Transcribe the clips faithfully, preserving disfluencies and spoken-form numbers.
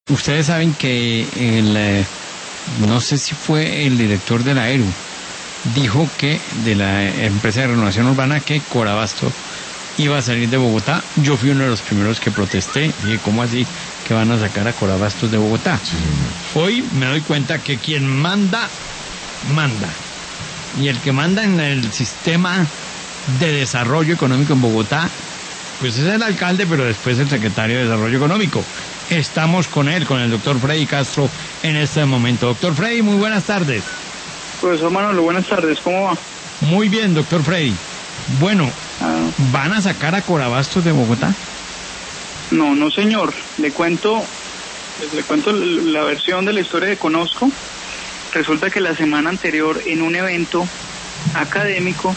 Ustedes saben que el, eh, no sé si fue el director de la E R U, dijo que de la empresa de renovación urbana que Corabasto iba a salir de Bogotá. Yo fui uno de los primeros que protesté. Dije, ¿cómo así que van a sacar a Corabastos de Bogotá? Sí. Hoy me doy cuenta que quien manda, manda. Y el que manda en el sistema de desarrollo económico en Bogotá, pues es el alcalde, pero después el secretario de Desarrollo Económico. Estamos con él, con el doctor Freddy Castro, en este momento. Doctor Freddy, muy buenas tardes. Profesor Manolo, buenas tardes, ¿cómo va? Muy bien, doctor Freddy. Bueno, ah. ¿van a sacar a Corabastos de Bogotá? No, no señor. Le cuento, le cuento la versión de la historia que conozco. Resulta que la semana anterior, en un evento académico,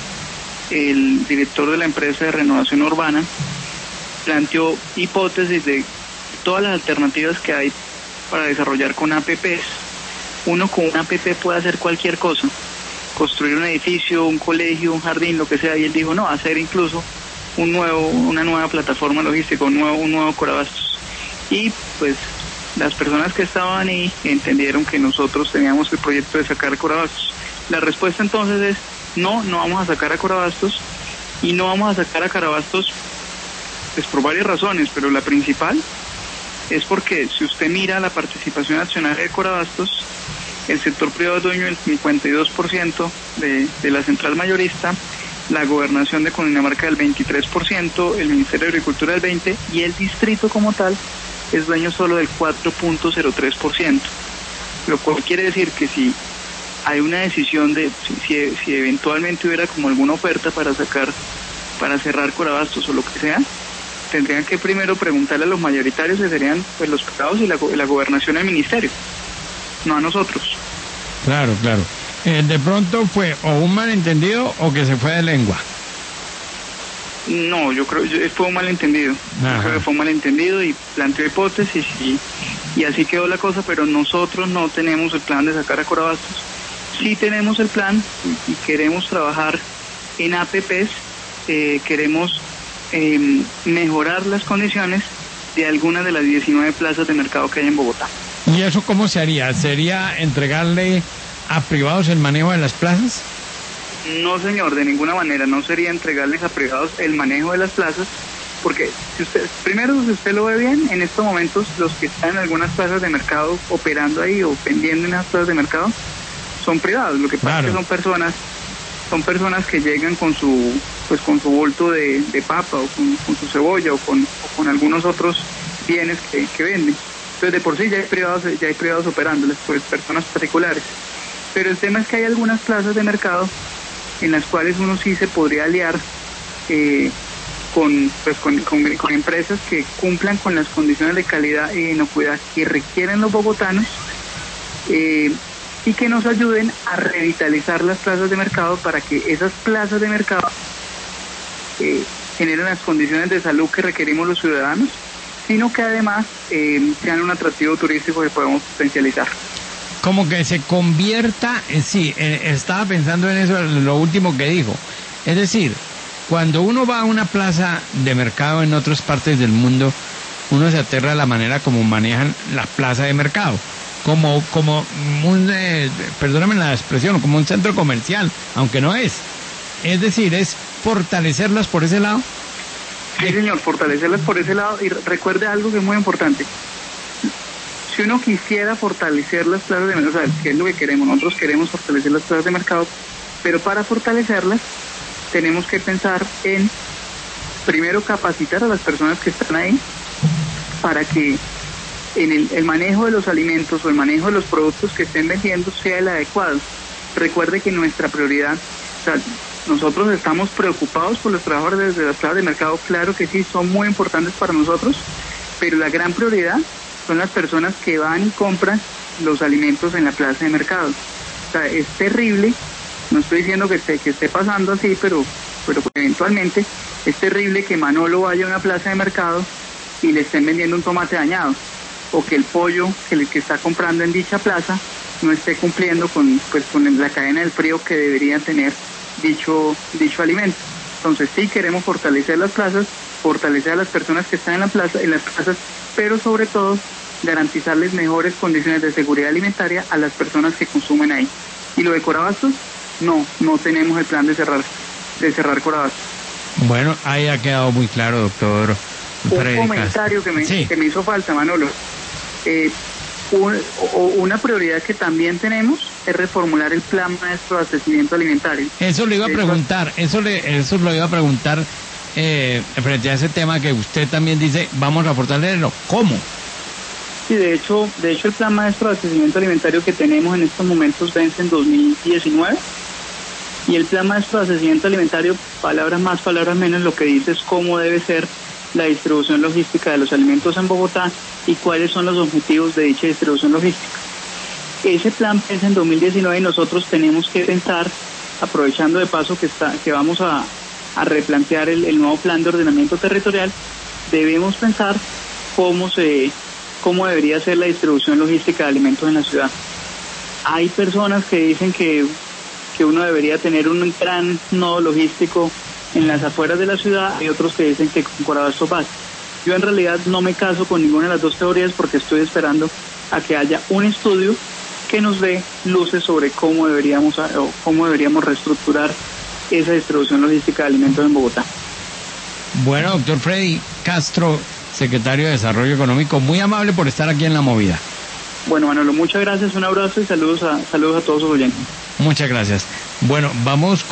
el director de la empresa de renovación urbana planteó hipótesis de todas las alternativas que hay para desarrollar con A P Pes. Uno con una A P P puede hacer cualquier cosa, construir un edificio, un colegio, un jardín, lo que sea, y él dijo, no, hacer incluso un nuevo, una nueva plataforma logística, un nuevo, un nuevo Corabastos. Y pues las personas que estaban ahí entendieron que nosotros teníamos el proyecto de sacar a Corabastos. La respuesta entonces es, no, no vamos a sacar a Corabastos, y no vamos a sacar a Corabastos pues por varias razones, pero la principal es porque si usted mira la participación accionaria de Corabastos, el sector privado es dueño del cincuenta y dos por ciento de, de la central mayorista, la gobernación de Cundinamarca del veintitrés por ciento, el Ministerio de Agricultura del veinte por ciento y el distrito como tal es dueño solo del cuatro punto cero tres por ciento. Lo cual quiere decir que si hay una decisión de, si, si, si eventualmente hubiera como alguna oferta para sacar, para cerrar Corabastos o lo que sea, tendrían que primero preguntarle a los mayoritarios, que serían pues los privados y la, la gobernación del ministerio, no a nosotros. Claro, claro. Eh, de pronto fue o un malentendido o que se fue de lengua. No, yo creo que fue un malentendido. Yo creo que fue un malentendido y planteó hipótesis y, y así quedó la cosa, pero nosotros no tenemos el plan de sacar a Corabastos. Sí tenemos el plan y, y queremos trabajar en A P Pes, eh, queremos eh, mejorar las condiciones de algunas de las diecinueve plazas de mercado que hay en Bogotá. ¿Y eso cómo se haría? ¿Sería entregarle a privados el manejo de las plazas? No, señor, de ninguna manera. No sería entregarles a privados el manejo de las plazas, porque si usted, primero, si usted lo ve bien, en estos momentos los que están en algunas plazas de mercado operando ahí o vendiendo en las plazas de mercado son privados. Lo que pasa claro. es que son personas, son personas que llegan con su, pues con su bulto de, de papa o con, con su cebolla o con, o con algunos otros bienes que, que venden. Entonces de por sí ya hay privados, ya hay privados operándoles, pues personas particulares. Pero el tema es que hay algunas plazas de mercado en las cuales uno sí se podría aliar eh, con, pues con, con, con empresas que cumplan con las condiciones de calidad y inocuidad que requieren los bogotanos eh, y que nos ayuden a revitalizar las plazas de mercado para que esas plazas de mercado eh, generen las condiciones de salud que requerimos los ciudadanos, sino que además eh, sean un atractivo turístico que podemos potencializar. Como que se convierta, en sí, eh, estaba pensando en eso, lo último que dijo. Es decir, cuando uno va a una plaza de mercado en otras partes del mundo, uno se aterra a la manera como manejan la plaza de mercado. Como, como un, eh, perdóname la expresión, como un centro comercial, aunque no es. Es decir, es fortalecerlas por ese lado. Sí, señor, fortalecerlas por ese lado. Y recuerde algo que es muy importante. Si uno quisiera fortalecer las plazas de mercado, o sea, ¿qué es lo que queremos? Nosotros queremos fortalecer las plazas de mercado, pero para fortalecerlas tenemos que pensar en, primero, capacitar a las personas que están ahí para que en el, el manejo de los alimentos o el manejo de los productos que estén vendiendo sea el adecuado. Recuerde que nuestra prioridad, o sea, nosotros estamos preocupados por los trabajadores de las plazas de mercado, claro que sí, son muy importantes para nosotros, pero la gran prioridad son las personas que van y compran los alimentos en la plaza de mercado. O sea, es terrible, no estoy diciendo que esté, que esté pasando así, pero, pero eventualmente es terrible que Manolo vaya a una plaza de mercado y le estén vendiendo un tomate dañado, o que el pollo que el que está comprando en dicha plaza no esté cumpliendo con, pues, con la cadena del frío que debería tener dicho, dicho alimento. Entonces sí queremos fortalecer las plazas, fortalecer a las personas que están en la plaza, en las plazas, pero sobre todo garantizarles mejores condiciones de seguridad alimentaria a las personas que consumen ahí. ¿Y lo de Corabastos? No, no tenemos el plan de cerrar, de cerrar Corabastos. Bueno, ahí ha quedado muy claro, doctor Freddy Un comentario que me, sí. que me hizo falta, Manolo. Eh, un, o, una prioridad que también tenemos es reformular el plan maestro de abastecimiento alimentario. Eso lo iba a Eso- preguntar, eso le, eso lo iba a preguntar eh, frente a ese tema que usted también dice, vamos a fortalecerlo. ¿Cómo? Sí, de hecho, de hecho el plan maestro de abastecimiento alimentario que tenemos en estos momentos vence en dos mil diecinueve y el plan maestro de abastecimiento alimentario, palabras más, palabras menos, lo que dice es cómo debe ser la distribución logística de los alimentos en Bogotá y cuáles son los objetivos de dicha distribución logística. Ese plan vence en dos mil diecinueve y nosotros tenemos que pensar, aprovechando de paso que está, que vamos a, a replantear el, el nuevo plan de ordenamiento territorial, debemos pensar cómo se cómo debería ser la distribución logística de alimentos en la ciudad. Hay personas que dicen que, que uno debería tener un gran nodo logístico en las afueras de la ciudad, hay otros que dicen que con Corabastos basta. Yo en realidad no me caso con ninguna de las dos teorías porque estoy esperando a que haya un estudio que nos dé luces sobre cómo deberíamos o cómo deberíamos reestructurar esa distribución logística de alimentos en Bogotá. Bueno, doctor Freddy Castro, secretario de Desarrollo Económico, muy amable por estar aquí en La Movida. Bueno, Manolo, muchas gracias, un abrazo y saludos a, saludos a todos los oyentes. Muchas gracias. Bueno, vamos con